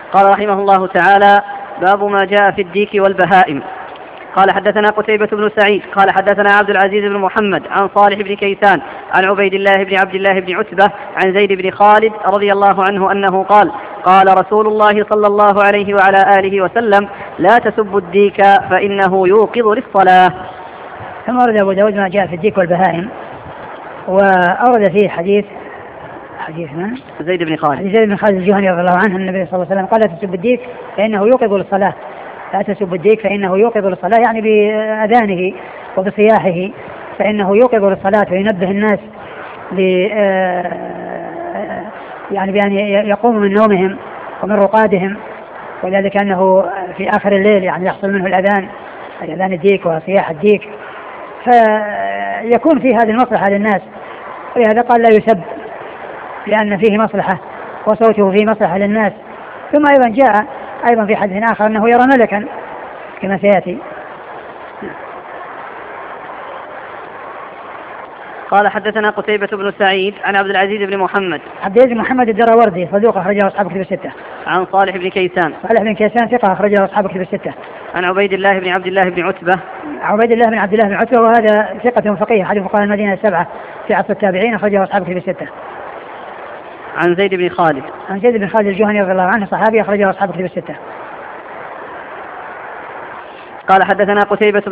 قال رحمه الله تعالى: باب ما جاء في الديك والبهائم. قال حدثنا قتيبة بن سعيد قال حدثنا عبد العزيز بن محمد عن صالح بن كيسان عن عبيد الله بن عبد الله بن عتبة عن زيد بن خالد رضي الله عنه أنه قال: قال رسول الله صلى الله عليه وعلى آله وسلم: لا تسبوا الديك فإنه يوقظ للصلاة. ثم ورد أبو داود ما جاء في الديك والبهائم، وأورد فيه حديث من؟ زيد بن خالد الجهني رضي الله عنه النبي صلى الله عليه وسلم قال: لا تسبوا الديك فإنه يوقظ للصلاة. لا تسبوا الديك فإنه يوقظ للصلاة، يعني بأذانه وبصياحه، فإنه يوقظ للصلاة وينبه الناس يعني بأن يقوموا من نومهم ومن رقادهم، ولذلك أنه في آخر الليل يعني يحصل منه الأذان الديك وصياح الديك، فيكون في هذه المصلحة للناس، ولهذا قال لا يسب لأن فيه مصلحة وصوته فيه مصلحة للناس. ثم أيضا جاء أيضا في حديث آخر أنه يرى ملكا كما سيأتي. قال حدثنا قتيبة بن سعيد عن عبد العزيز بن محمد الدراوردي صدوق أخرجه أصحاب كتب الستة. عن صالح بن كيسان ثقة أخرجه أصحاب كتب الستة. عن عبيد الله بن عبد الله بن عتبة وهذا ثقة فقيه أحد فقهاء المدينة السبعة في عصر التابعين، أخرجه أصحاب كتب الستة. عن زيد بن خالد الجهني رضي الله عنه صحابي، أخرجه أصحاب كتب الستة. قال حدثنا قتيبة